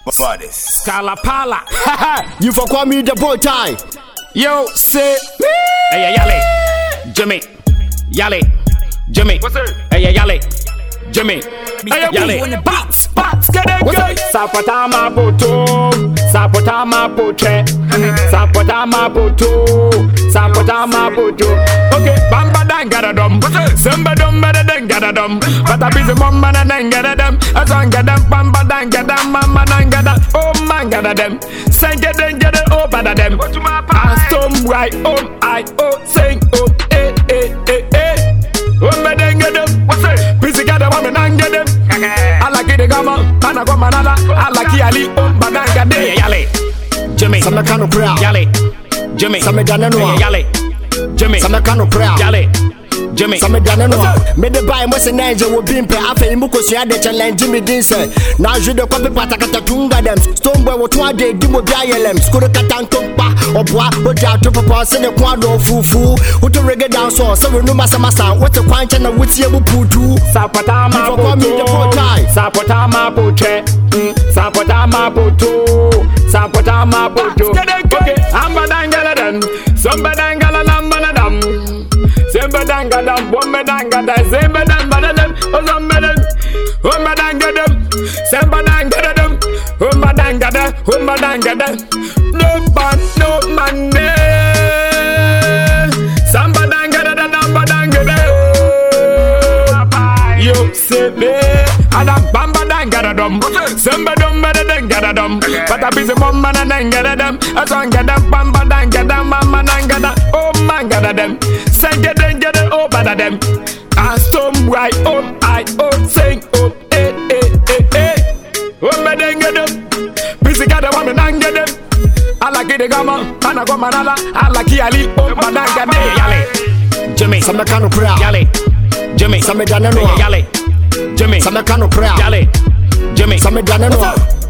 Bodies. Kalapala. You for call me the bow tie. Yo, say. Hey, Yale. Jimmy. Yale. Jimmy. What's up? Hey, Yale. Jimmy. Hey, Yale. Bots. Get it good. Sapotama poto. Sapotama poche. Sapotama poto. Sapotama poto. Okay, bamba dangada dum. Samba dum better than gada dum. But I busy mama and then gada them. As I get them, bamba dangada, mama dangada. Oh man, gada them. Sing it, then get it over them. I stum right, I sing, Oh, me then get them. What's it? Busy gada woman and get them. I like it, gama, and I go manala. I like Yali, badanga de Yale. Jimmy, Some kind of prayer. Yale. Jimmy, Some Danano. Yale. Jimmy, Some kind of prayer. Yale. Jimmy, Some Danano. Made the buy most an angel will be in pay after Mukosia de challenge Jimmy Dinser. Now you the copy Patakatunga them. Stoneware what one day Dimo Dialem. Skudakatan Tompa or Bois, but you have to propose in a quadro fufu. Who to reggae down so we know Massamasa. What's a quanch and a witty putu? Sapotama Poto. Sapotama poche. Sapotama poto. Sapotama poto. Okay, I'm badangaladam. Somebadangala lambanadam. Sembadangada, Bombadangada, Zembadambadam, Ozambadan, Umbadangada, Sembadangada, Umbadangada, no man, Sambadangada, Dambadangada, you say me, Adam Bambadangada, Sembadum, but I be the woman and then get them, as I get them, Bambadangada, Mamma Dangada, oh man, got them. Get it over them. I stum right, I sing, Oh, me then get them. Busy got a woman and get them. I like it, gama, and I go manala. I like Yali, badanga de Yale. Jimmy, Some kind of prayer. Yale. Jimmy, Some Danano. Yale. Jimmy, Some kind of prayer. Yale. Jimmy, Some Danano.